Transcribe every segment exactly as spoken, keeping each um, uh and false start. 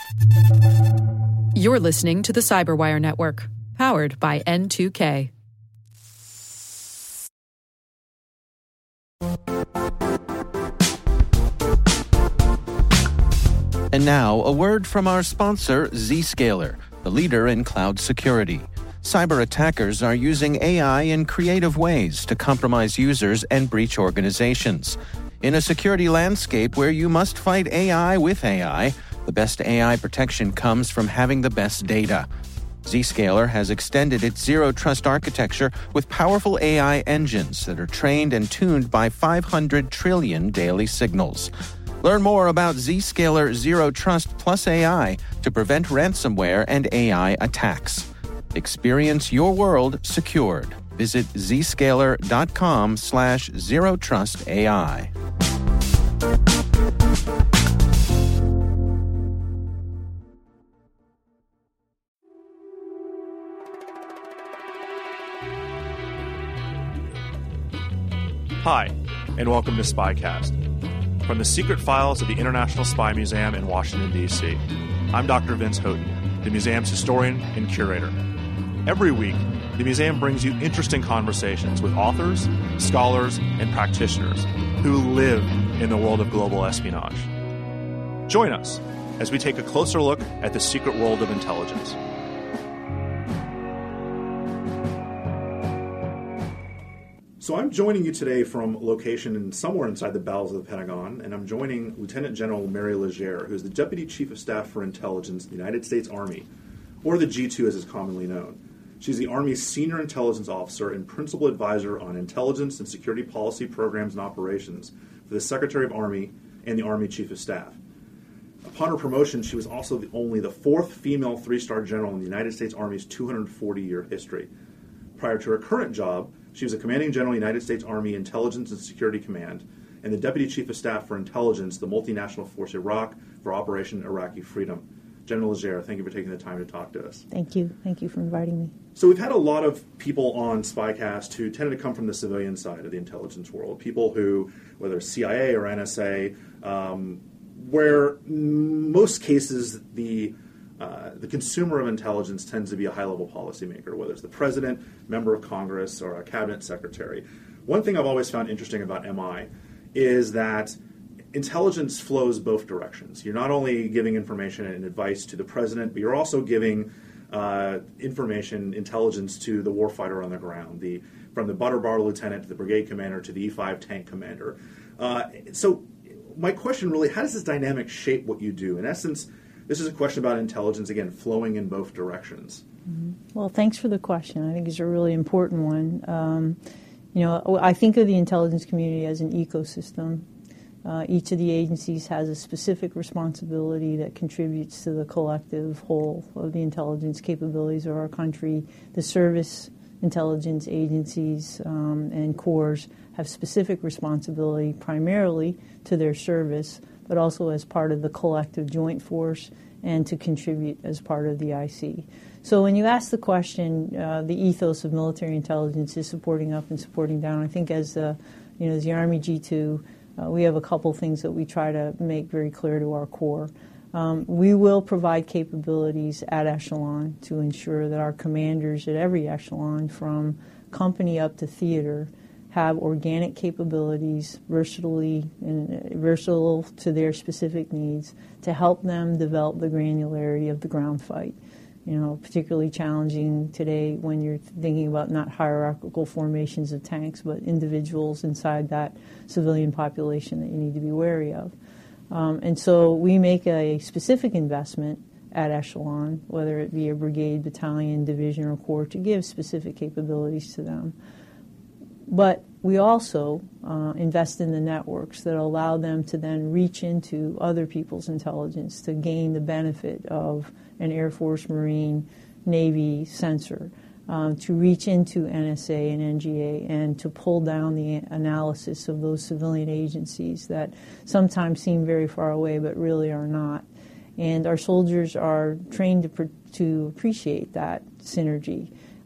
You're listening to the Cyberwire Network, powered by N two K. And now, a word from our sponsor, Zscaler, the leader in cloud security. Cyber attackers are using A I in creative ways to compromise users and breach organizations. In a security landscape where you must fight A I with A I, the best A I protection comes from having the best data. Zscaler has extended its zero-trust architecture with powerful A I engines that are trained and tuned by five hundred trillion daily signals. Learn more about Zscaler Zero Trust Plus A I to prevent ransomware and A I attacks. Experience your world secured. Visit zscaler.com slash zero trust AI. Hi, and welcome to Spycast. From the secret files of the International Spy Museum in Washington, D C, I'm Doctor Vince Houghton, the museum's historian and curator. Every week, the museum brings you interesting conversations with authors, scholars, and practitioners who live in the world of global espionage. Join us as we take a closer look at the secret world of intelligence. So I'm joining you today from location in somewhere inside the bowels of the Pentagon, and I'm joining Lieutenant General Mary Legere, who's the Deputy Chief of Staff for Intelligence in the United States Army, or the G two as is commonly known. She's the Army's Senior Intelligence Officer and Principal Advisor on Intelligence and Security Policy Programs and Operations for the Secretary of Army and the Army Chief of Staff. Upon her promotion, she was also the, only the fourth female three-star general in the United States Army's two hundred forty year history. Prior to her current job, she was a Commanding General, United States Army Intelligence and Security Command, and the Deputy Chief of Staff for Intelligence, the Multinational Force Iraq, for Operation Iraqi Freedom. General Legere, thank you for taking the time to talk to us. Thank you. Thank you for inviting me. So we've had a lot of people on Spycast who tended to come from the civilian side of the intelligence world, people who, whether C I A or N S A, um, where in most cases the Uh, the consumer of intelligence tends to be a high-level policymaker, whether it's the president, member of Congress, or a cabinet secretary. One thing I've always found interesting about M I is that intelligence flows both directions. You're not only giving information and advice to the president, but you're also giving uh, information, intelligence to the warfighter on the ground, the from the butter bar lieutenant to the brigade commander to the E five tank commander. Uh, so my question really, how does this dynamic shape what you do? In essence, this is a question about intelligence, again, flowing in both directions. Mm-hmm. Well, thanks for the question. I think it's a really important one. Um, you know, I think of the intelligence community as an ecosystem. Uh, each of the agencies has a specific responsibility that contributes to the collective whole of the intelligence capabilities of our country. The service intelligence agencies um, and corps have specific responsibility primarily to their service, but also as part of the collective joint force and to contribute as part of the I C. So when you ask the question, uh, the ethos of military intelligence is supporting up and supporting down. I think as the, you know, as the Army G two, uh, we have a couple things that we try to make very clear to our Corps. Um, we will provide capabilities at echelon to ensure that our commanders at every echelon, from company up to theater, have organic capabilities, versatility, and versatile to their specific needs, to help them develop the granularity of the ground fight. You know, particularly challenging today when you're thinking about not hierarchical formations of tanks, but individuals inside that civilian population that you need to be wary of. Um, and so we make a specific investment at echelon, whether it be a brigade, battalion, division, or corps, to give specific capabilities to them. But we also uh, invest in the networks that allow them to then reach into other people's intelligence to gain the benefit of an Air Force, Marine, Navy sensor, um, to reach into N S A and N G A and to pull down the analysis of those civilian agencies that sometimes seem very far away but really are not. And our soldiers are trained to, to appreciate that synergy.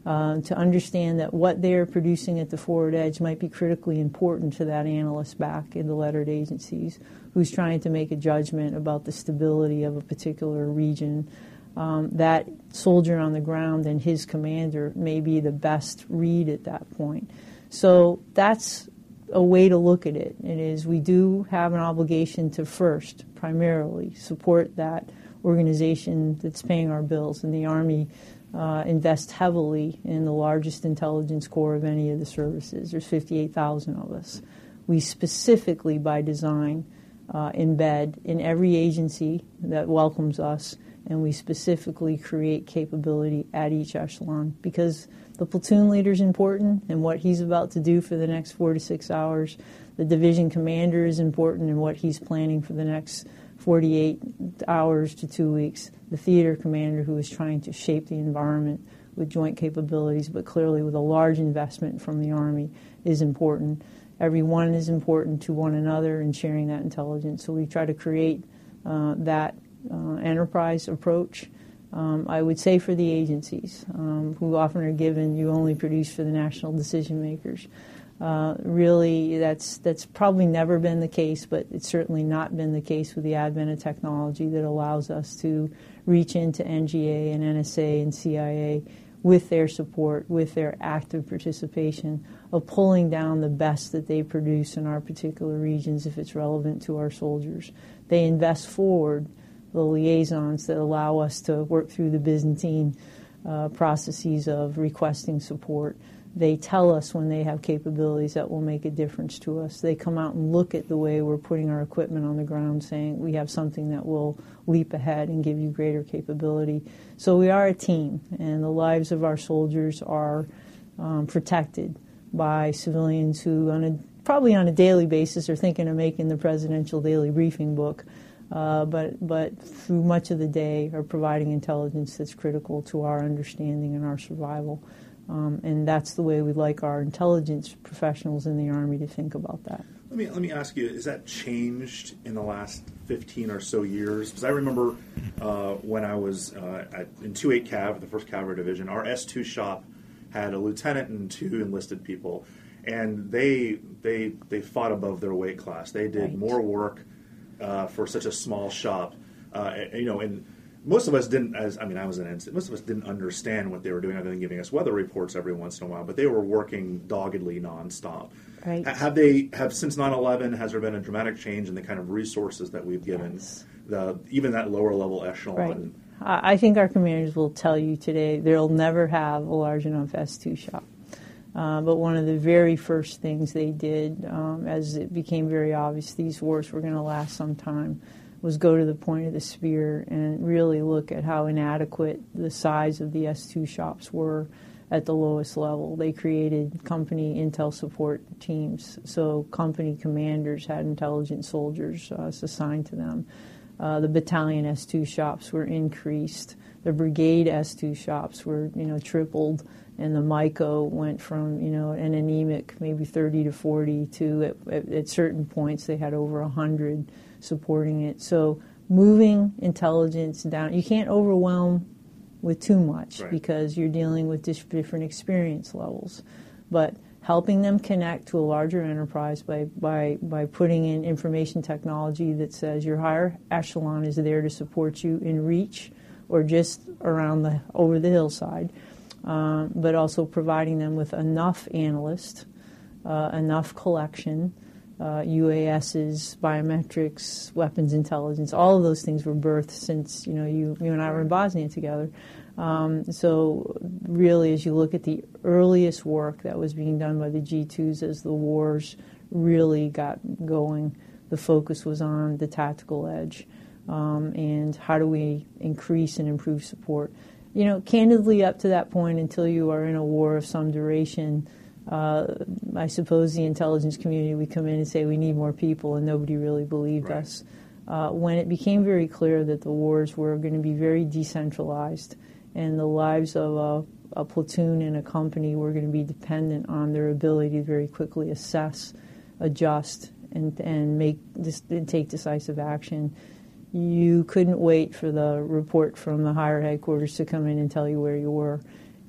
uh, to understand that what they're producing at the forward edge might be critically important to that analyst back in the lettered agencies who's trying to make a judgment about the stability of a particular region. Um, that soldier on the ground and his commander may be the best read at that point. So that's a way to look at it. It is we do have an obligation to first, primarily, support that organization that's paying our bills, and the Army uh, invests heavily in the largest intelligence corps of any of the services. There's fifty-eight thousand of us. We specifically, by design, uh, embed in every agency that welcomes us, and we specifically create capability at each echelon because the platoon leader is important and what he's about to do for the next four to six hours. The division commander is important and what he's planning for the next forty-eight hours to two weeks. The theater commander, who is trying to shape the environment with joint capabilities, but clearly with a large investment from the Army, is important. Everyone is important to one another in sharing that intelligence. So we try to create uh, that uh, enterprise approach. Um, I would say for the agencies, um, who often are given, you only produce for the national decision makers. Uh, really, that's that's probably never been the case, but it's certainly not been the case with the advent of technology that allows us to reach into N G A and N S A and C I A with their support, with their active participation of pulling down the best that they produce in our particular regions if it's relevant to our soldiers. They invest forward the liaisons that allow us to work through the Byzantine uh, processes of requesting support. They tell us when they have capabilities that will make a difference to us. They come out and look at the way we're putting our equipment on the ground, saying we have something that will leap ahead and give you greater capability. So we are a team, and the lives of our soldiers are um, protected by civilians who, on a, probably on a daily basis, are thinking of making the presidential daily briefing book. Uh, but but through much of the day are providing intelligence that's critical to our understanding and our survival. Um, and that's the way we'd like our intelligence professionals in the Army to think about that. Let me let me ask you, has that changed in the last fifteen or so years? Because I remember uh, when I was uh, at, in two eight Cav, the first Cavalry Division, our S two shop had a lieutenant and two enlisted people, and they they they fought above their weight class. They did Right. more work Uh, for such a small shop, uh, you know, and most of us didn't. As I mean, I was an ensign. Most of us didn't understand what they were doing, other than giving us weather reports every once in a while. But they were working doggedly nonstop. Right. H- have they have since nine eleven? Has there been a dramatic change in the kind of resources that we've given, Yes. the even that lower level echelon? Right. I I think our commanders will tell you today they'll never have a large enough S two shop. Uh, but one of the very first things they did, um, as it became very obvious these wars were going to last some time, was go to the point of the spear and really look at how inadequate the size of the S two shops were at the lowest level. They created company intel support teams, so company commanders had intelligent soldiers uh, assigned to them. Uh, the battalion S two shops were increased. The brigade S two shops were, you know, tripled. And the M I C O went from, you know, an anemic maybe thirty to forty to at, at, at certain points they had over one hundred supporting it. So moving intelligence down, you can't overwhelm with too much Right. because you're dealing with dis- different experience levels. But helping them connect to a larger enterprise by, by, by putting in information technology that says your higher echelon is there to support you in reach or just around the over the hillside. Um, but also providing them with enough analysts, uh, enough collection, uh, U A Ss, biometrics, weapons intelligence. All of those things were birthed since you know you you and I were in Bosnia together. Um, so really, as you look at the earliest work that was being done by the G twos as the wars really got going, the focus was on the tactical edge um, and how do we increase and improve support. You know, candidly, up to that point, until you are in a war of some duration, uh, I suppose the intelligence community would come in and say we need more people, and nobody really believed Right. us. Uh, when it became very clear that the wars were going to be very decentralized and the lives of a, a platoon and a company were going to be dependent on their ability to very quickly assess, adjust, and, and make this, and take decisive action, you couldn't wait for the report from the higher headquarters to come in and tell you where you were.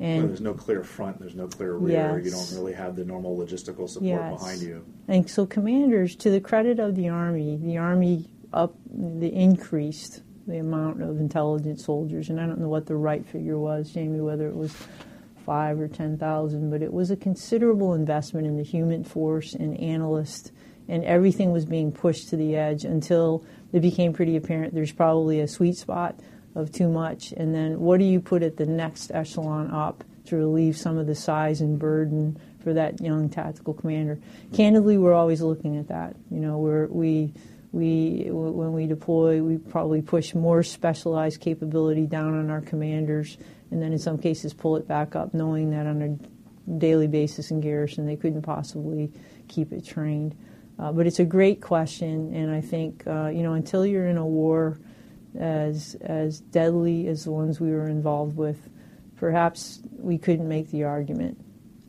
And well, there's no clear front, there's no clear rear. Yes. You don't really have the normal logistical support yes. behind you. And so commanders, to the credit of the Army, the Army up the increased the amount of intelligent soldiers, and I don't know what the right figure was, Jamie, whether it was five or ten thousand, but it was a considerable investment in the human force and analysts, and everything was being pushed to the edge until it became pretty apparent there's probably a sweet spot of too much, and then what do you put at the next echelon up to relieve some of the size and burden for that young tactical commander? Candidly, we're always looking at that. You know, we're, we we when we deploy, we probably push more specialized capability down on our commanders, and then in some cases pull it back up, knowing that on a daily basis in garrison they couldn't possibly keep it trained. Uh, but it's a great question, and I think uh, you know, until you're in a war as as deadly as the ones we were involved with, perhaps we couldn't make the argument.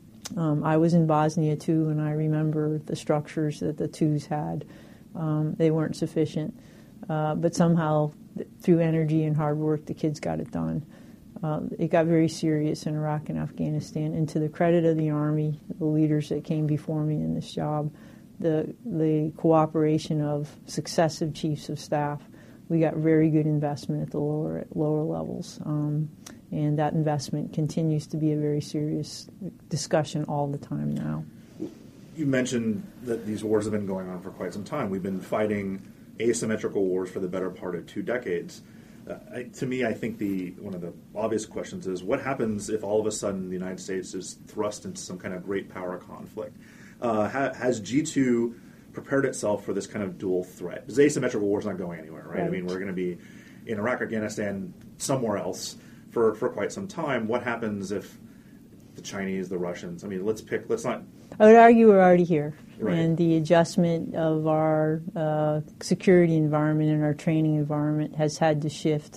Um, I was in Bosnia too, and I remember the structures that the twos had. Um, they weren't sufficient, uh, but somehow th- through energy and hard work, the kids got it done. Uh, it got very serious in Iraq and Afghanistan, and to the credit of the Army, the leaders that came before me in this job, the the cooperation of successive chiefs of staff, we got very good investment at the lower lower levels, um, and that investment continues to be a very serious discussion all the time now. You mentioned that these wars have been going on for quite some time. We've been fighting asymmetrical wars for the better part of two decades. Uh, I, to me, I think the one of the obvious questions is, what happens if all of a sudden the United States is thrust into some kind of great power conflict? Uh, ha, has G two prepared itself for this kind of dual threat? Because asymmetrical war is not going anywhere, right? right? I mean, we're going to be in Iraq, Afghanistan, somewhere else for, for quite some time. What happens if the Chinese, the Russians, I mean, let's pick, let's not... I would argue we're already here. Right. And the adjustment of our uh, security environment and our training environment has had to shift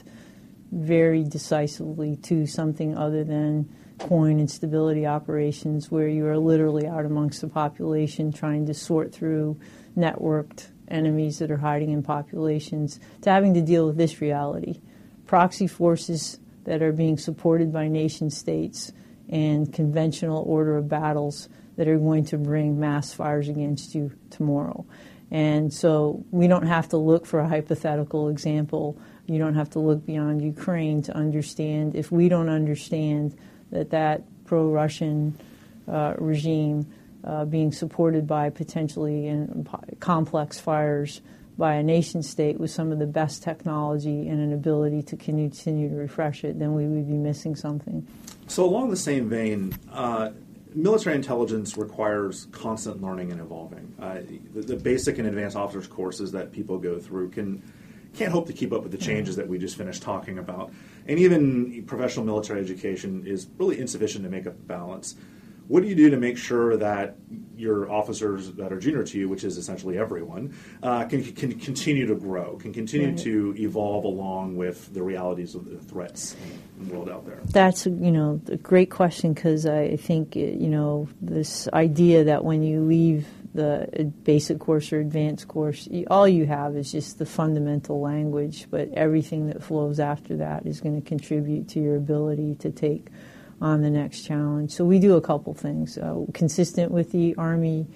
very decisively to something other than coin and stability operations, where you are literally out amongst the population trying to sort through networked enemies that are hiding in populations, to having to deal with this reality. Proxy forces that are being supported by nation states and conventional order of battles that are going to bring mass fires against you tomorrow. And so we don't have to look for a hypothetical example. You don't have to look beyond Ukraine to understand. If we don't understand that that pro-Russian uh, regime uh, being supported by potentially in complex fires by a nation state with some of the best technology and an ability to continue to refresh it, then we would be missing something. So along the same vein, uh, military intelligence requires constant learning and evolving. Uh, the, the basic and advanced officers courses that people go through can can't hope to keep up with the changes that we just finished talking about. And even professional military education is really insufficient to make a balance. What do you do to make sure that your officers that are junior to you, which is essentially everyone, uh, can, can continue to grow, can continue right. to evolve along with the realities of the threats in the world out there? That's, you know, a great question, because I think, you know, this idea that when you leave the basic course or advanced course, all you have is just the fundamental language, but everything that flows after that is going to contribute to your ability to take on the next challenge. So we do a couple things. Uh, consistent with the Army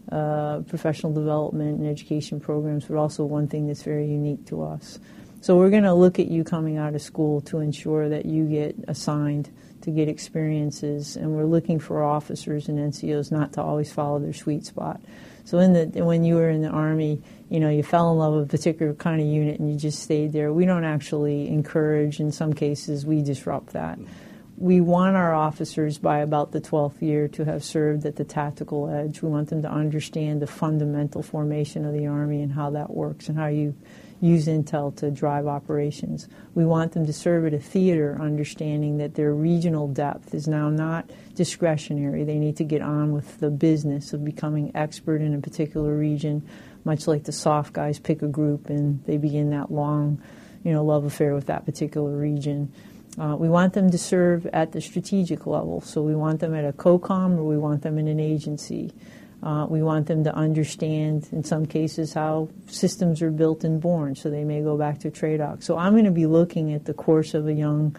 uh, professional development and education programs, but also one thing that's very unique to us. So we're going to look at you coming out of school to ensure that you get assigned to get experiences, and we're looking for officers and N C Os not to always follow their sweet spot. So in the when you were in the Army, you know, you fell in love with a particular kind of unit and you just stayed there. We don't actually encourage. In some cases, we disrupt that. We want our officers by about the twelfth year to have served at the tactical edge. We want them to understand the fundamental formation of the Army and how that works and how you use intel to drive operations. We want them to serve at a theater understanding that their regional depth is now not discretionary. They need to get on with the business of becoming expert in a particular region, much like the soft guys pick a group and they begin that long, you know, love affair with that particular region. Uh, we want them to serve at the strategic level. So we want them at a COCOM or we want them in an agency. Uh, we want them to understand, in some cases, how systems are built and born. So they may go back to TRADOC. So I'm going to be looking at the course of a young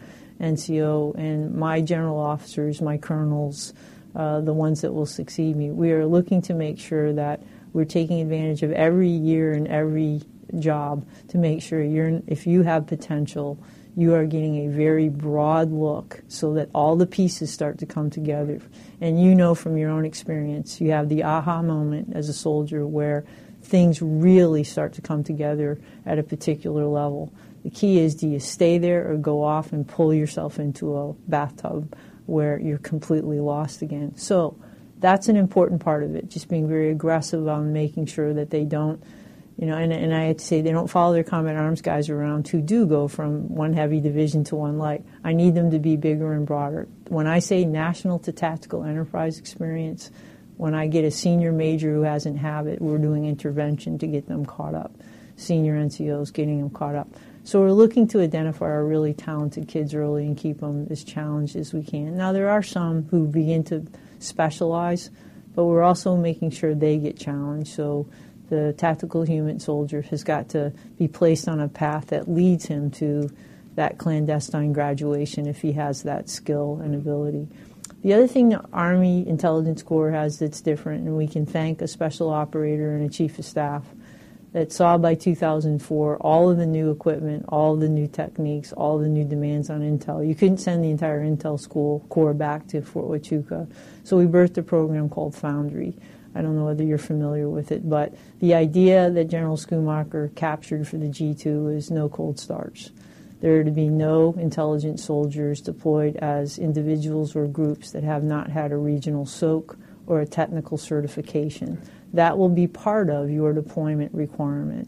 N C O, and my general officers, my colonels, uh, the ones that will succeed me. We are looking to make sure that we're taking advantage of every year and every job to make sure you're, if you have potential, you are getting a very broad look so that all the pieces start to come together. And you know from your own experience, you have the aha moment as a soldier where things really start to come together at a particular level. The key is, do you stay there or go off and pull yourself into a bathtub where you're completely lost again? So that's an important part of it, just being very aggressive on making sure that they don't, you know, and, and I had to say they don't follow their combat arms guys around who do go from one heavy division to one light. I need them to be bigger and broader. When I say national to tactical enterprise experience, when I get a senior major who hasn't had it, we're doing intervention to get them caught up. Senior N C Os getting them caught up. So we're looking to identify our really talented kids early and keep them as challenged as we can. Now there are some who begin to specialize, but we're also making sure they get challenged. So the tactical human soldier has got to be placed on a path that leads him to that clandestine graduation if he has that skill and ability. The other thing the Army Intelligence Corps has that's different, and we can thank a special operator and a chief of staff that saw by two thousand four all of the new equipment, all of the new techniques, all of the new demands on Intel. You couldn't send the entire Intel school Corps back to Fort Huachuca. So we birthed a program called Foundry. I don't know whether you're familiar with it, but the idea that General Schoomaker captured for the G two is no cold starts. There are to be no intelligent soldiers deployed as individuals or groups that have not had a regional S O C or a technical certification. That will be part of your deployment requirement.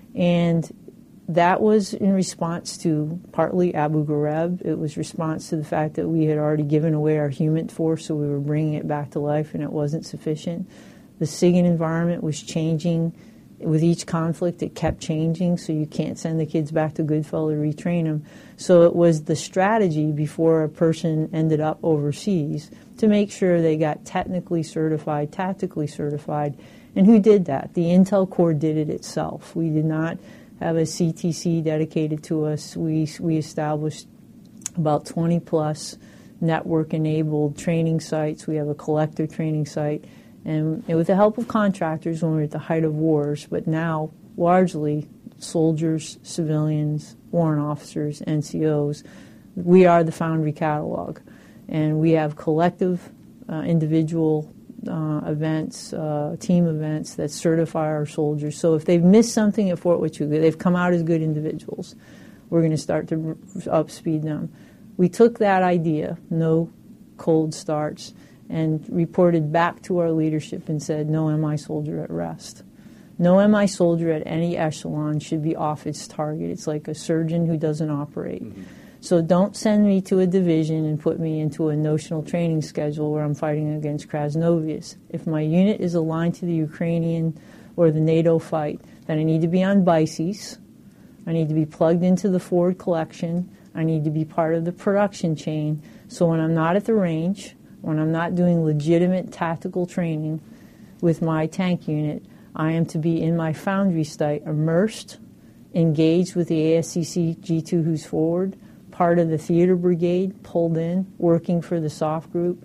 And that was in response to partly Abu Ghraib. It was response to the fact that we had already given away our human force, so we were bringing it back to life, and it wasn't sufficient. The SIGINT environment was changing. With each conflict, it kept changing, so you can't send the kids back to Goodfellow to retrain them. So it was the strategy before a person ended up overseas to make sure they got technically certified, tactically certified. And who did that? The Intel Corps did it itself. We did not have a C T C dedicated to us. We, we established about twenty plus network-enabled training sites. We have a collective training site. And, and with the help of contractors when we were at the height of wars, but now largely soldiers, civilians, warrant officers, N C Os, we are the Foundry catalog. And we have collective, uh, individual uh, events, uh, team events that certify our soldiers. So if they've missed something at Fort Huachuca, they've come out as good individuals. We're going to start to upspeed them. We took that idea, no cold starts, and reported back to our leadership and said, no M I soldier at rest. No M I soldier at any echelon should be off its target. It's like a surgeon who doesn't operate. Mm-hmm. So don't send me to a division and put me into a notional training schedule where I'm fighting against Krasnovius. If my unit is aligned to the Ukrainian or the NATO fight, then I need to be on B I C E S. I need to be plugged into the forward collection. I need to be part of the production chain. So when I'm not at the range, when I'm not doing legitimate tactical training with my tank unit, I am to be in my Foundry site, immersed, engaged with the A S C C G two who's forward, part of the theater brigade, pulled in, working for the soft group,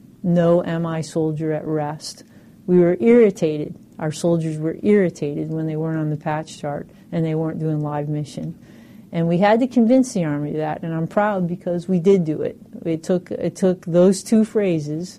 no M I soldier at rest. We were irritated. Our soldiers were irritated when they weren't on the patch chart and they weren't doing live mission. And we had to convince the Army of that, and I'm proud because we did do it. It took it took those two phrases,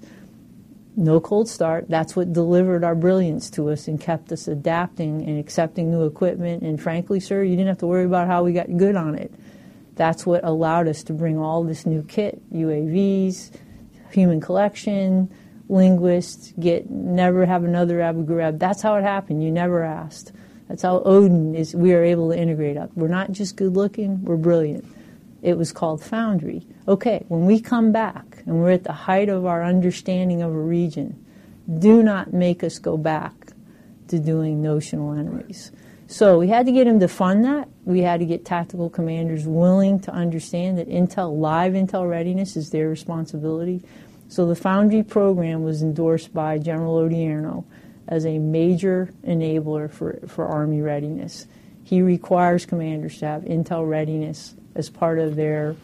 no cold start. That's what delivered our brilliance to us and kept us adapting and accepting new equipment. And frankly, sir, you didn't have to worry about how we got good on it. That's what allowed us to bring all this new kit, U A Vs, human collection, linguists, get never have another Abu Ghraib. That's how it happened. You never asked. That's how Odin is. We are able to integrate up. We're not just good looking, we're brilliant. It was called Foundry. Okay, when we come back and we're at the height of our understanding of a region, do not make us go back to doing notional enemies. So we had to get him to fund that. We had to get tactical commanders willing to understand that Intel, live Intel readiness is their responsibility. So the Foundry program was endorsed by General Odierno as a major enabler for, for Army readiness. He requires commanders to have Intel readiness as part of their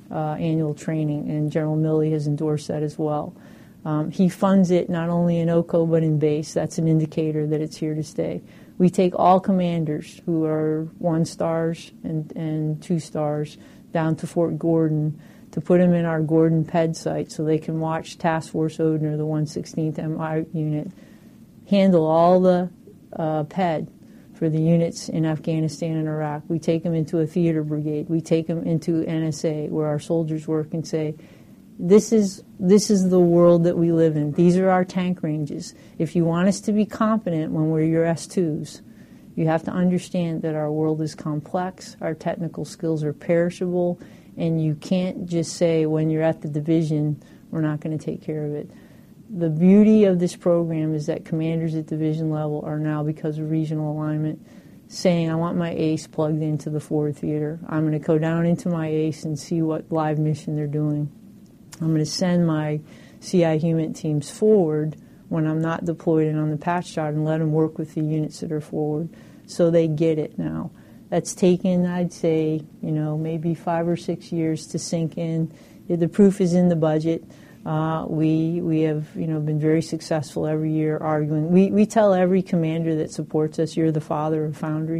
uh, annual training, and General Milley has endorsed that as well. Um, he funds it not only in O C O but in base. That's an indicator that it's here to stay. We take all commanders who are one stars and, and two stars down to Fort Gordon to put them in our Gordon P E D site so they can watch Task Force Oedner, the one sixteenth M I unit, handle all the uh, P E D for the units in Afghanistan and Iraq. We take them into a theater brigade. We take them into N S A where our soldiers work and say, This is this is the world that we live in. These are our tank ranges. If you want us to be competent when we're your S twos, you have to understand that our world is complex, our technical skills are perishable, and you can't just say when you're at the division, we're not going to take care of it. The beauty of this program is that commanders at division level are now, because of regional alignment, saying, I want my ace plugged into the forward theater. I'm going to go down into my ace and see what live mission they're doing. I'm going to send my C I HUMINT teams forward when I'm not deployed and on the patch shot and let them work with the units that are forward so they get it now. That's taken, I'd say, you know, maybe five or six years to sink in. The proof is in the budget. Uh, we we have, you know, been very successful every year arguing. We we tell every commander that supports us, you're the father of Foundry.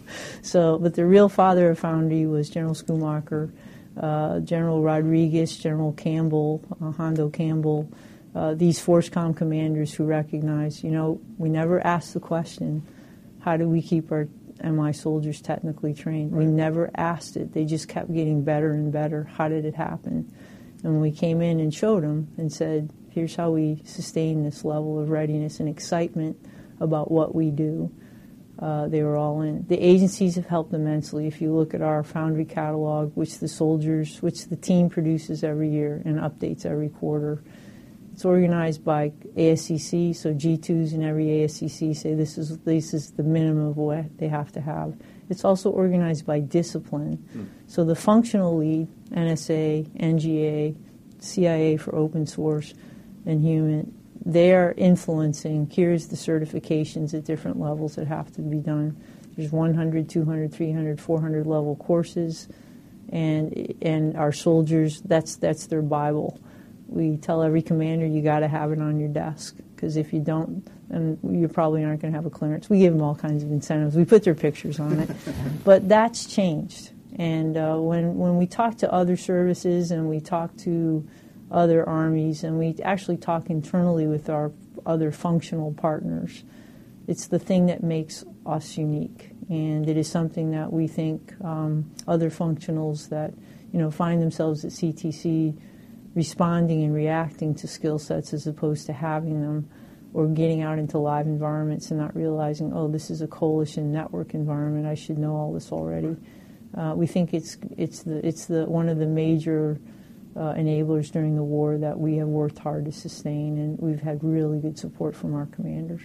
So, but the real father of Foundry was General Schumacher, uh, General Rodriguez, General Campbell, uh, Hondo Campbell, uh, these FORSCOM commanders who recognize, you know, we never asked the question, how do we keep our M I soldiers technically trained? Right. We never asked it. They just kept getting better and better. How did it happen? And we came in and showed them and said, here's how we sustain this level of readiness and excitement about what we do. Uh, they were all in. The agencies have helped immensely. If you look at our Foundry catalog, which the soldiers, which the team produces every year and updates every quarter, it's organized by A S C C, so G twos in every A S C C say this is this is the minimum of what they have to have. It's also organized by discipline. Mm. So the functional lead, N S A, N G A, C I A for open source, and HUMINT, they are influencing, here's the certifications at different levels that have to be done. There's one hundred, two hundred, three hundred, four hundred level courses, and and our soldiers, that's that's their Bible. We tell every commander you got to have it on your desk, because if you don't, then you probably aren't going to have a clearance. We give them all kinds of incentives. We put their pictures on it. But that's changed. And uh, when, when we talk to other services and we talk to other armies and we actually talk internally with our other functional partners, it's the thing that makes us unique. And it is something that we think um, other functionals that, you know, find themselves at C T C responding and reacting to skill sets as opposed to having them, or getting out into live environments and not realizing, oh, this is a coalition network environment, I should know all this already. Uh, we think it's it's the it's the one of the major uh, enablers during the war that we have worked hard to sustain, and we've had really good support from our commanders.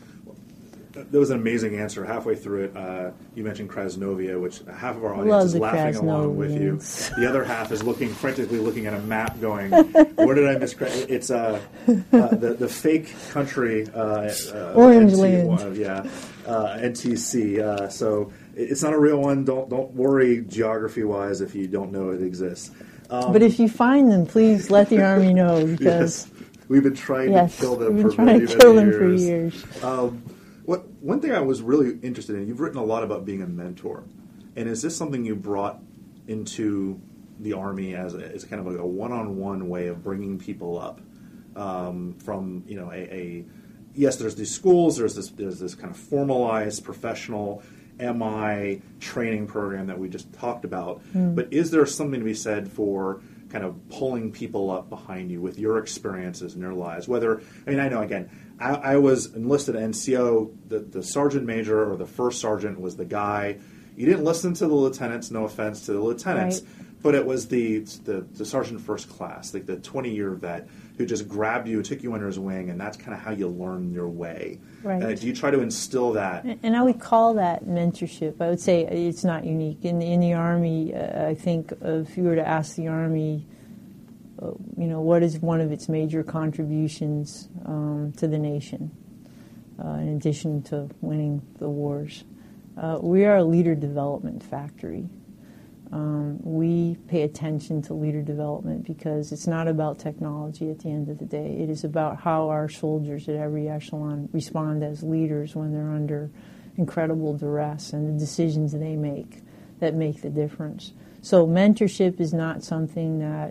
That was an amazing answer. Halfway through it, uh, you mentioned Krasnovia, which half of our audience Love is laughing along with you. The other half is looking frantically looking at a map, going, "Where did I miss?" It's uh, uh, the the fake country, uh, uh, Orange N T, Land, uh, yeah, uh, N T C. Uh, so it's not a real one. Don't don't worry geography wise if you don't know it exists. Um, but if you find them, please let the Army know, because yes, we've been trying yes, to kill them we've been for trying many, to kill many them years. for years. Um, What one thing I was really interested in, you've written a lot about being a mentor, and is this something you brought into the Army as a, as kind of like a one-on-one way of bringing people up um, from, you know, a, a yes, there's these schools, there's this there's this kind of formalized professional M I training program that we just talked about, mm. but is there something to be said for kind of pulling people up behind you with your experiences in their lives? Whether, I mean, I know, again, I, I was enlisted at N C O, the, the sergeant major or the first sergeant was the guy. You didn't listen to the lieutenants, no offense to the lieutenants, right. but it was the, the the sergeant first class, like the twenty-year vet who just grabbed you, took you under his wing, and that's kind of how you learn your way. Right. Uh, do you try to instill that? And I would call that mentorship. I would say it's not unique. In the, in the Army, uh, I think if you were to ask the Army, uh, you know, what is one of its major contributions um, to the nation, uh, in addition to winning the wars? Uh, we are a leader development factory. Um, we pay attention to leader development because it's not about technology at the end of the day. It is about how our soldiers at every echelon respond as leaders when they're under incredible duress and the decisions they make that make the difference. So mentorship is not something that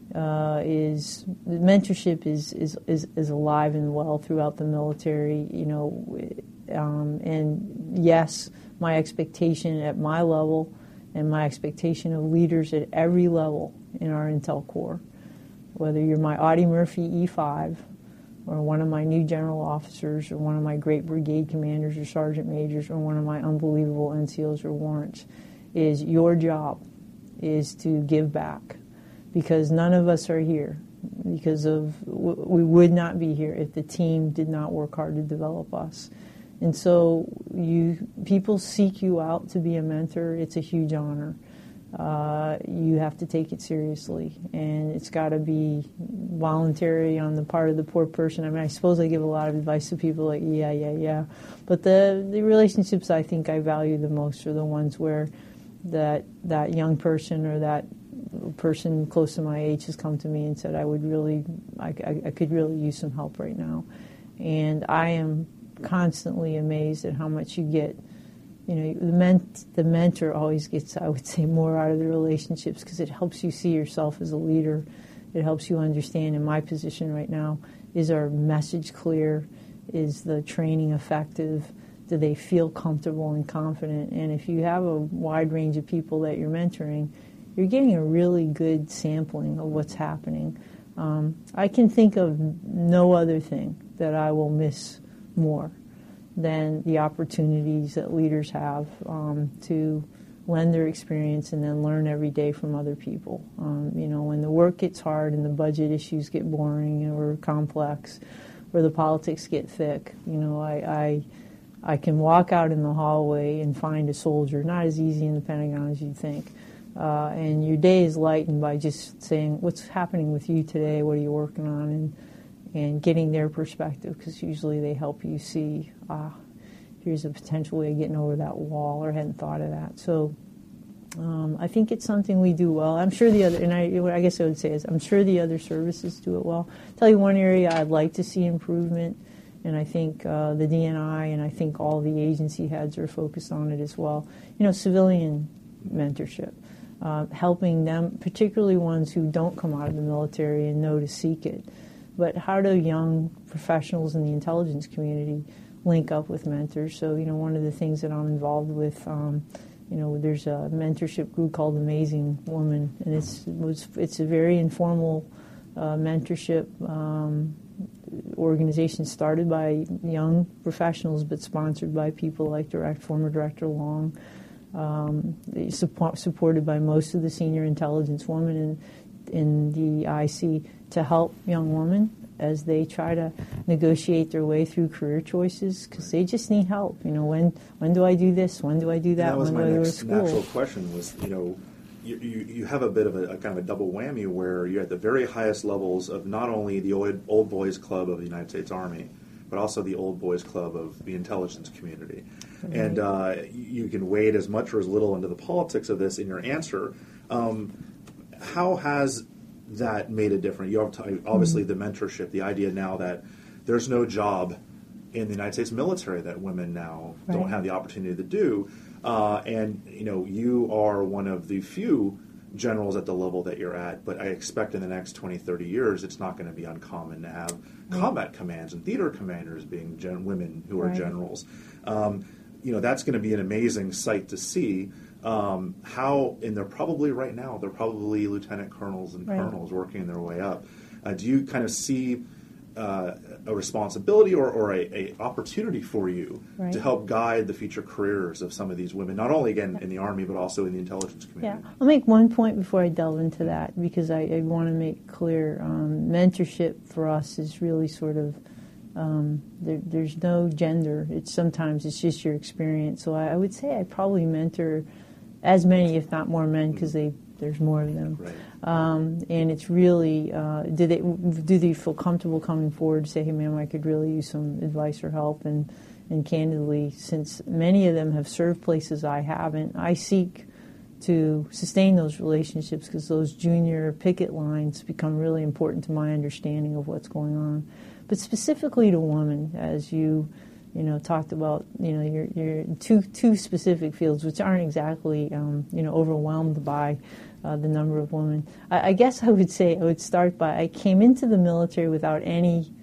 uh, is, mentorship is, is, is, is alive and well throughout the military, you know, um, and yes, my expectation at my level and my expectation of leaders at every level in our Intel Corps, whether you're my Audie Murphy E five or one of my new general officers or one of my great brigade commanders or sergeant majors or one of my unbelievable N C Os or warrants, is your job is to give back, because none of us are here because of, we would not be here if the team did not work hard to develop us. And so you people seek you out to be a mentor. It's a huge honor. Uh, you have to take it seriously, and it's got to be voluntary on the part of the poor person. I mean, I suppose I give a lot of advice to people like, yeah, yeah, yeah. But the, the relationships I think I value the most are the ones where that that young person or that person close to my age has come to me and said, I would really, I, I, I could really use some help right now. And I am constantly amazed at how much you get. You know, the, ment- the mentor always gets, I would say, more out of the relationships because it helps you see yourself as a leader. It helps you understand, in my position right now, is our message clear? Is the training effective? Do they feel comfortable and confident? And if you have a wide range of people that you're mentoring, you're getting a really good sampling of what's happening. Um, I can think of no other thing that I will miss more than the opportunities that leaders have um, to lend their experience and then learn every day from other people. Um, you know, when the work gets hard and the budget issues get boring or complex or the politics get thick, you know, I, I, I can walk out in the hallway and find a soldier, not as easy in the Pentagon as you'd think. Uh, and your day is lightened by just saying, what's happening with you today? What are you working on? And and getting their perspective, because usually they help you see, ah, here's a potential way of getting over that wall, or I hadn't thought of that. So um, I think it's something we do well. I'm sure the other, and I, what I guess I would say is, I'm sure the other services do it well. I'll tell you one area I'd like to see improvement, and I think uh, the D N I and I think all the agency heads are focused on it as well. You know, civilian mentorship, uh, helping them, particularly ones who don't come out of the military and know to seek it. But how do young professionals in the intelligence community link up with mentors? So, you know, one of the things that I'm involved with, um, you know, there's a mentorship group called Amazing Woman, and it's it was it's a very informal uh, mentorship um, organization started by young professionals, but sponsored by people like direct, former Director Long, um, support, supported by most of the senior intelligence women in in the I C, to help young women as they try to negotiate their way through career choices, because they just need help. You know, when when do I do this? When do I do that? That was when my do I next go to school? natural question was, you know, you, you, you have a bit of a, a kind of a double whammy where you're at the very highest levels of not only the old, old boys club of the United States Army, but also the old boys club of the intelligence community. Mm-hmm. And uh, you can wade as much or as little into the politics of this in your answer. Um, How has that made a difference? You have to, obviously the mentorship, the idea now that there's no job in the United States military that women now right. don't have the opportunity to do, uh, and you know you are one of the few generals at the level that you're at. But I expect in the next twenty, thirty years, it's not going to be uncommon to have right. combat commands and theater commanders being gen- women who are right. generals. Um, you know that's going to be an amazing sight to see. Um, how, and they're probably right now, they're probably lieutenant colonels and right. colonels working their way up. Uh, do you kind of see uh, a responsibility or, or a, a opportunity for you right. to help guide the future careers of some of these women, not only, again, in the Army, but also in the intelligence community? Yeah, I'll make one point before I delve into that, because I, I want to make clear, um, mentorship for us is really sort of, um, there, there's no gender. It's sometimes it's just your experience. So I, I would say I probably mentor as many, if not more, men, because they there's more of them. Right. Um, and it's really, uh, do they do they feel comfortable coming forward to say, hey, ma'am, I could really use some advice or help? And, and candidly, since many of them have served places I haven't, I seek to sustain those relationships, because those junior picket lines become really important to my understanding of what's going on. But specifically to women, as you, you know, talked about, you know, your your two two specific fields, which aren't exactly, um, you know, overwhelmed by uh, the number of women. I, I guess I would say I would start by I came into the military without any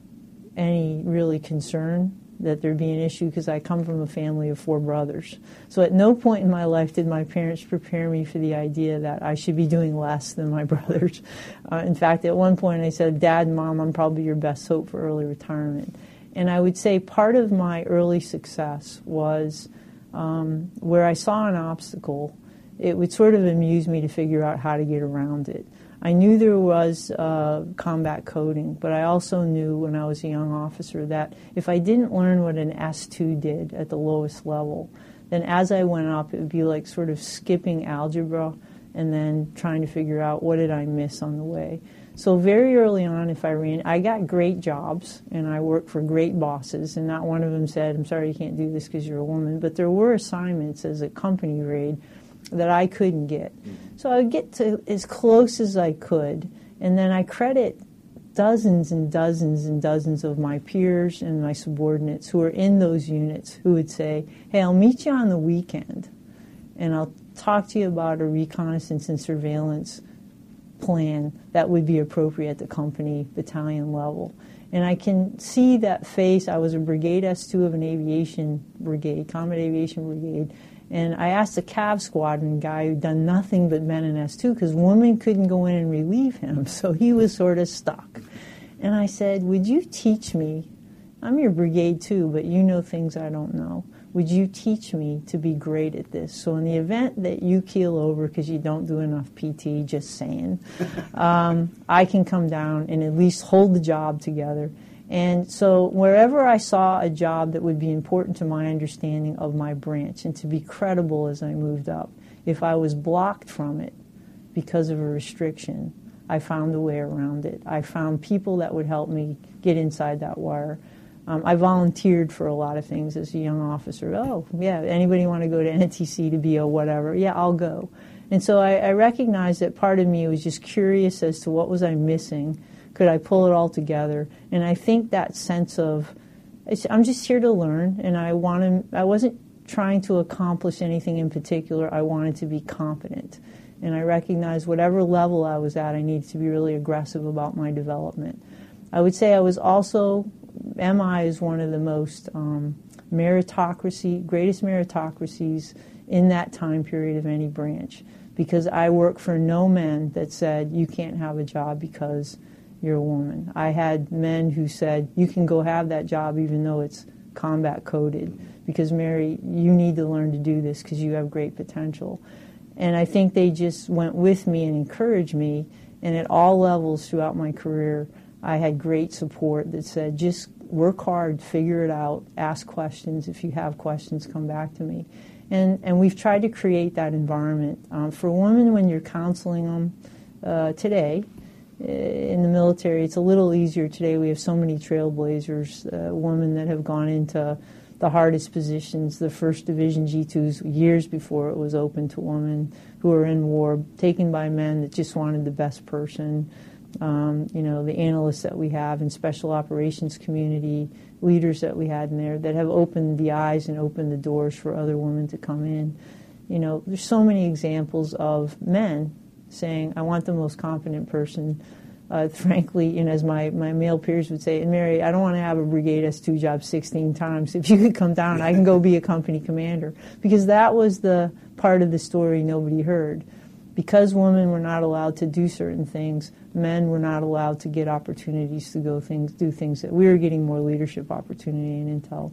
any really concern that there'd be an issue, because I come from a family of four brothers. So at no point in my life did my parents prepare me for the idea that I should be doing less than my brothers. Uh, in fact, at one point I said, Dad and Mom, I'm probably your best hope for early retirement. And I would say part of my early success was um, where I saw an obstacle, it would sort of amuse me to figure out how to get around it. I knew there was uh, combat coding, but I also knew when I was a young officer that if I didn't learn what an S two did at the lowest level, then as I went up, it would be like sort of skipping algebra and then trying to figure out what did I miss on the way. So very early on, if I ran, I got great jobs, and I worked for great bosses, and not one of them said, I'm sorry you can't do this because you're a woman, but there were assignments as a company raid that I couldn't get. So I would get to as close as I could, and then I credit dozens and dozens and dozens of my peers and my subordinates who are in those units who would say, hey, I'll meet you on the weekend, and I'll talk to you about a reconnaissance and surveillance plan that would be appropriate at the company battalion level. And I can see that face. I was a Brigade S two of an aviation brigade, Combat Aviation Brigade, and I asked the Cav Squadron guy who'd done nothing but men in S two, because women couldn't go in and relieve him, so he was sort of stuck. And I said, would you teach me, I'm your brigade too, but you know things I don't know. Would you teach me to be great at this? So in the event that you keel over because you don't do enough P T, just saying, um, I can come down and at least hold the job together. And so wherever I saw a job that would be important to my understanding of my branch and to be credible as I moved up, if I was blocked from it because of a restriction, I found a way around it. I found people that would help me get inside that wire. Um, I volunteered for a lot of things as a young officer. Oh, yeah, anybody want to go to N T C to be a whatever? Yeah, I'll go. And so I, I recognized that part of me was just curious as to what was I missing. Could I pull it all together? And I think that sense of, it's, I'm just here to learn, and I want to, I wasn't trying to accomplish anything in particular. I wanted to be competent. And I recognized whatever level I was at, I needed to be really aggressive about my development. I would say I was also, M I is one of the most um, meritocracy, greatest meritocracies in that time period of any branch, because I worked for no men that said, you can't have a job because you're a woman. I had men who said, you can go have that job even though it's combat coded, because Mary, you need to learn to do this because you have great potential. And I think they just went with me and encouraged me, and at all levels throughout my career, I had great support that said, just work hard, figure it out, ask questions. If you have questions, come back to me. And and we've tried to create that environment. Um, for women, when you're counseling them uh, today, in the military, it's a little easier today. We have so many trailblazers, uh, women that have gone into the hardest positions, the first Division G twos years before it was open to women who were in war, taken by men that just wanted the best person. Um, you know, the analysts that we have in special operations community, leaders that we had in there that have opened the eyes and opened the doors for other women to come in. You know, there's so many examples of men saying, I want the most competent person. Uh, frankly, and as my, my male peers would say, and Mary, I don't want to have a Brigade S two job sixteen times. If you could come down, I can go be a company commander. Because that was the part of the story nobody heard. Because women were not allowed to do certain things, men were not allowed to get opportunities to go things, do things that we were getting more leadership opportunity in Intel.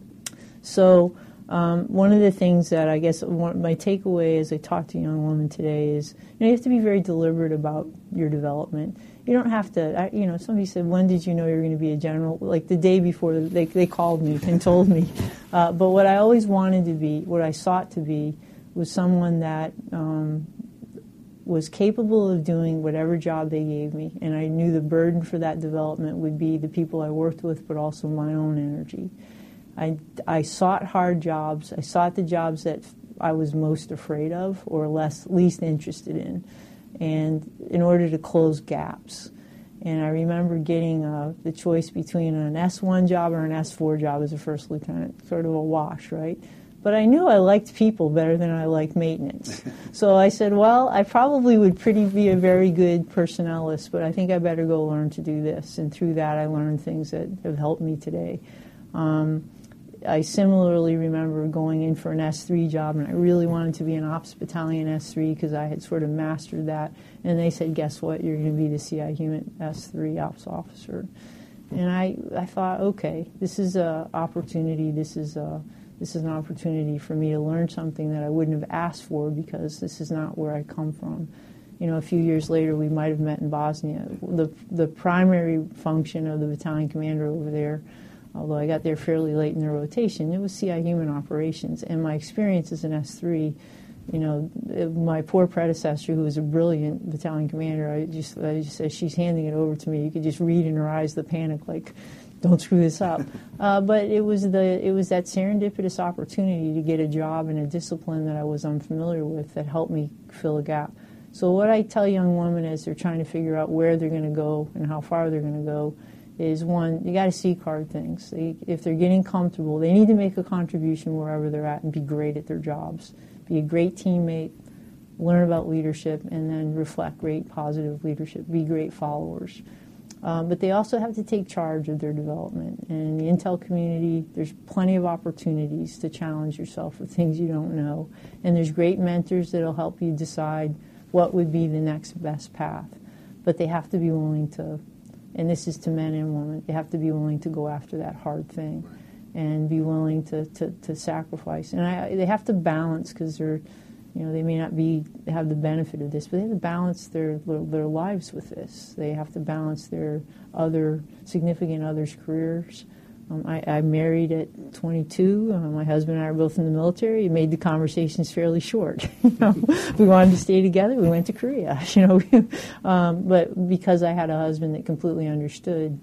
So um, one of the things that I guess one, my takeaway as I talk to young women today is, you know, you have to be very deliberate about your development. You don't have to, you know, somebody said, when did you know you were going to be a general? Like the day before, they, they called me and told me. Uh, but what I always wanted to be, what I sought to be, was someone that um, was capable of doing whatever job they gave me. And I knew the burden for that development would be the people I worked with, but also my own energy. I, I sought hard jobs. I sought the jobs that I was most afraid of or less least interested in, and in order to close gaps. And I remember getting uh, the choice between an S one job or an S four job as a first lieutenant, sort of a wash, right? But I knew I liked people better than I liked maintenance. So I said, well, I probably would pretty be a very good personnelist, but I think I better go learn to do this. And through that, I learned things that have helped me today. Um, I similarly remember going in for an S three job, and I really wanted to be an Ops Battalion S three because I had sort of mastered that. And they said, guess what, you're going to be the C I Human S three Ops officer. And I, I thought, okay, this is an opportunity, this is a, this is an opportunity for me to learn something that I wouldn't have asked for because this is not where I come from. You know, a few years later, we might have met in Bosnia. The, the primary function of the battalion commander over there, although I got there fairly late in the rotation, it was C I Human Operations. And my experience as an S three, you know, my poor predecessor, who was a brilliant battalion commander, I just, I just said, she's handing it over to me. You could just read in her eyes the panic, like, don't screw this up. Uh, but it was the it was that serendipitous opportunity to get a job in a discipline that I was unfamiliar with that helped me fill a gap. So what I tell young women as they're trying to figure out where they're going to go and how far they're going to go is, one, you got to seek hard things. They, if they're getting comfortable, they need to make a contribution wherever they're at and be great at their jobs. Be a great teammate, learn about leadership, and then reflect great positive leadership. Be great followers. Um, but they also have to take charge of their development. And in the intel community, there's plenty of opportunities to challenge yourself with things you don't know. And there's great mentors that will help you decide what would be the next best path. But they have to be willing to, and this is to men and women, they have to be willing to go after that hard thing and be willing to, to, to sacrifice. And I, they have to balance, because they're, you know, they may not be have the benefit of this, but they have to balance their, their their lives with this. They have to balance their other significant others' careers. Um, I, I married at twenty-two. Uh, my husband and I are both in the military. It made the conversations fairly short. you know, we wanted to stay together. We went to Korea. You know, um, but because I had a husband that completely understood,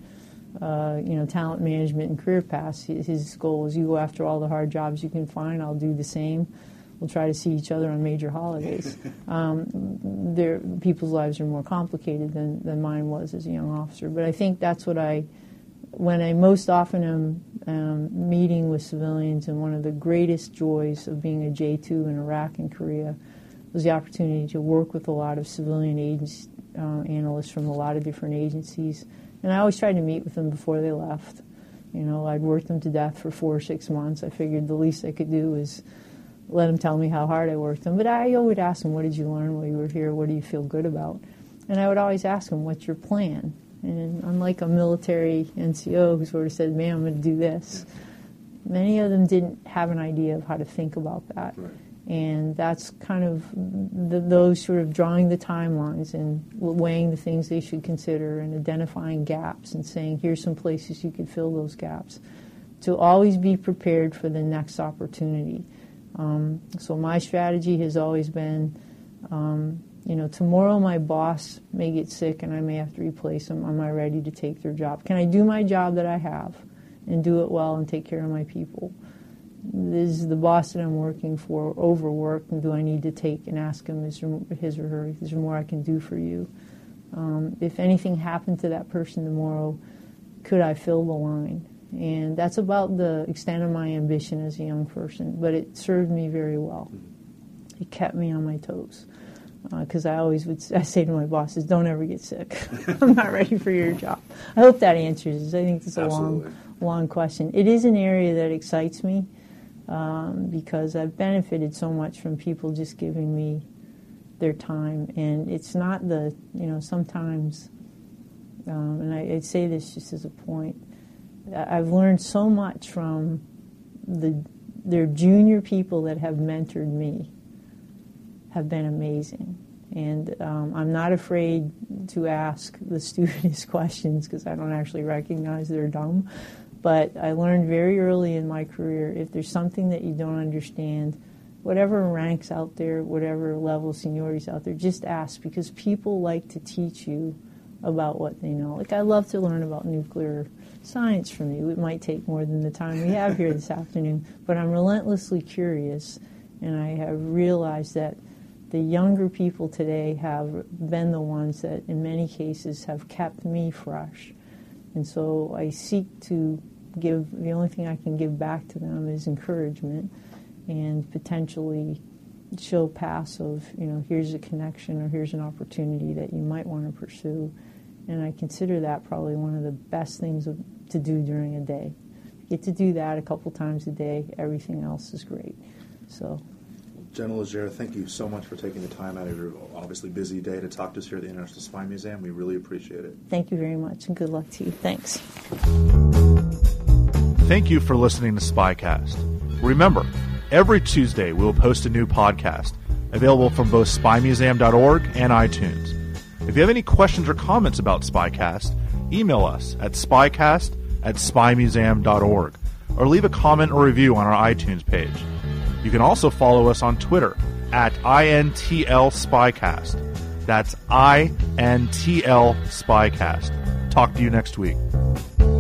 uh, you know, talent management and career paths, his, his goal was, you go after all the hard jobs you can find. I'll do the same. We'll try to see each other on major holidays. Um, their, people's lives are more complicated than, than mine was as a young officer. But I think that's what I, when I most often am um, meeting with civilians, and one of the greatest joys of being a J two in Iraq and Korea was the opportunity to work with a lot of civilian agents, uh, analysts from a lot of different agencies. And I always tried to meet with them before they left. You know, I'd worked them to death for four or six months. I figured the least I could do was let them tell me how hard I worked them. But I always ask them, what did you learn while you were here? What do you feel good about? And I would always ask them, what's your plan? And unlike a military N C O who sort of said, man, I'm going to do this, many of them didn't have an idea of how to think about that. Right. And that's kind of the, those sort of drawing the timelines and weighing the things they should consider and identifying gaps and saying, here's some places you could fill those gaps. To always be prepared for the next opportunity. Um, so my strategy has always been, um, you know, tomorrow my boss may get sick and I may have to replace them. Am I ready to take their job? Can I do my job that I have and do it well and take care of my people? Is the boss that I'm working for overworked, and do I need to take and ask him, is there, his or her, is there more I can do for you? Um, if anything happened to that person tomorrow, could I fill the line? And that's about the extent of my ambition as a young person, but it served me very well. It kept me on my toes, because uh, I always would I say to my bosses, don't ever get sick. I'm not ready for your job. I hope that answers it. I think it's a long, long question. It is an area that excites me, um, because I've benefited so much from people just giving me their time. And it's not the, you know, sometimes, um, and I, I'd say this just as a point, I've learned so much from the their junior people that have mentored me, have been amazing. And um, I'm not afraid to ask the stupidest questions, because I don't actually recognize they're dumb. But I learned very early in my career, if there's something that you don't understand, whatever ranks out there, whatever level of seniority's out there, just ask, because people like to teach you about what they know. Like, I love to learn about nuclear science from you. It might take more than the time we have here this afternoon, but I'm relentlessly curious, And I have realized that the younger people today have been the ones that, in many cases, have kept me fresh. And so I seek to give, the only thing I can give back to them is encouragement and potentially show paths of, you know, here's a connection or here's an opportunity that you might want to pursue. And I consider that probably one of the best things of, to do during a day. Get to do that a couple times a day. Everything else is great. So, Jenna Legere, thank you so much for taking the time out of your obviously busy day to talk to us here at the International Spy Museum. We really appreciate it. Thank you very much, and good luck to you. Thanks. Thank you for listening to SpyCast. Remember, every Tuesday we will post a new podcast available from both spy museum dot org and iTunes. If you have any questions or comments about SpyCast, email us at spycast at spy museum dot org or leave a comment or review on our iTunes page. You can also follow us on Twitter at I N T L Spycast. That's I N T L Spycast. Talk to you next week.